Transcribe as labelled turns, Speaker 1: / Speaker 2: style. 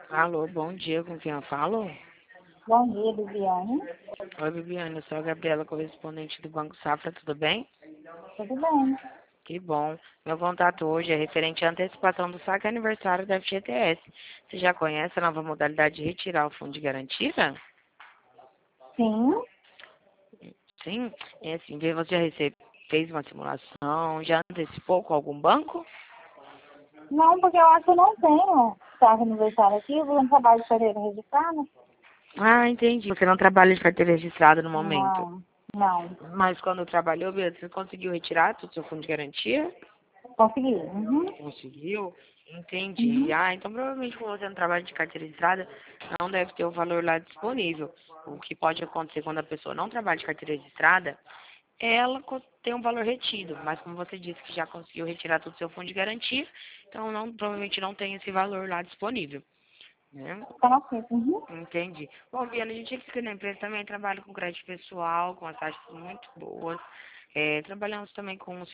Speaker 1: Alô, bom dia, com quem eu falo?
Speaker 2: Bom dia, Viviane.
Speaker 1: Oi, Viviane, eu sou a Gabriela, correspondente do Banco Safra, tudo bem?
Speaker 2: Tudo bem?
Speaker 1: Que bom. Meu contato hoje é referente à antecipação do saque aniversário da FGTS. Você já conhece a nova modalidade de retirar o fundo de garantia?
Speaker 2: Sim.
Speaker 1: Sim, é assim, você já fez uma simulação, já antecipou com algum banco?
Speaker 2: Não, porque eu acho que eu não tenho carro aniversário aqui, eu vou no trabalho de carteira registrada.
Speaker 1: Ah, entendi. Você não trabalha de carteira registrada no momento.
Speaker 2: Não, não.
Speaker 1: Mas quando trabalhou, Beatriz, você conseguiu retirar todo o seu fundo de garantia?
Speaker 2: Consegui. Uhum.
Speaker 1: Conseguiu? Entendi.
Speaker 2: Uhum.
Speaker 1: Ah, então provavelmente como você não trabalha de carteira registrada, não deve ter o valor lá disponível. O que pode acontecer quando a pessoa não trabalha de carteira registrada, ela tem um valor retido. Mas como você disse que já conseguiu retirar todo o seu fundo de garantia, então provavelmente não tem esse valor lá disponível. Né?
Speaker 2: Tá ok. Uhum.
Speaker 1: Entendi. Bom, Biana, a gente aqui na empresa também trabalha com crédito pessoal, com as taxas muito boas. Trabalhamos também com